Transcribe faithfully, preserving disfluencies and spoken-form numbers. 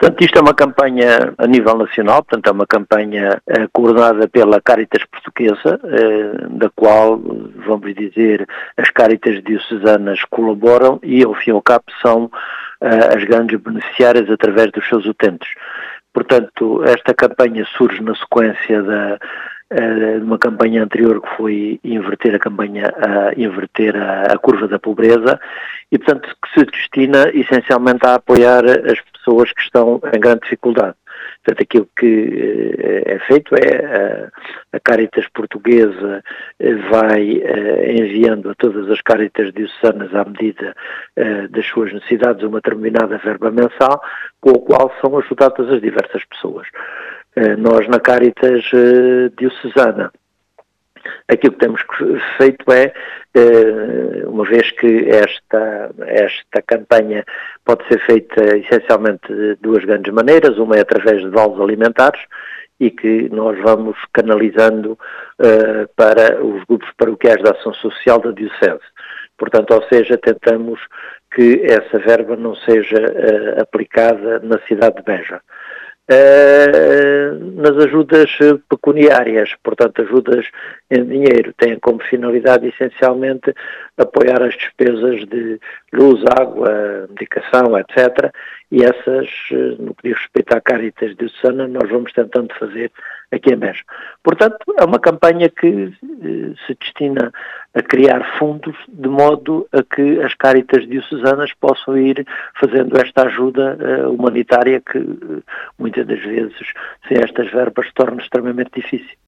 Portanto, isto é uma campanha a nível nacional, portanto é uma campanha eh, coordenada pela Caritas Portuguesa, eh, da qual, vamos dizer, as Caritas diocesanas colaboram e, ao fim e ao cabo, são eh, as grandes beneficiárias através dos seus utentes. Portanto, esta campanha surge na sequência da, de uma campanha anterior que foi inverter a campanha, a inverter a, a curva da pobreza e, portanto, que se destina essencialmente a apoiar as pessoas que estão em grande dificuldade. Portanto, aquilo que é feito é a, a Caritas Portuguesa vai enviando a todas as Caritas diocesanas à medida das suas necessidades uma determinada verba mensal, com a qual são ajudadas as diversas pessoas. Nós, na Caritas diocesana, aquilo que temos feito é, uma vez que esta, esta campanha pode ser feita essencialmente de duas grandes maneiras, uma é através de vales alimentares, e que nós vamos canalizando uh, para os grupos paroquiais da ação social da Diocese. Portanto, ou seja, tentamos que essa verba não seja uh, aplicada na cidade de Beja. Uh, nas ajudas pecuniárias, portanto ajudas em dinheiro, têm como finalidade essencialmente apoiar as despesas de luz, água, medicação, etcétera. E essas, no que diz respeito à Caritas diocesana, nós vamos tentando fazer aqui em Beja. Portanto, é uma campanha que eh, se destina a criar fundos de modo a que as Caritas diocesanas possam ir fazendo esta ajuda uh, humanitária que uh, muitas das vezes, sem estas verbas, torna extremamente difícil.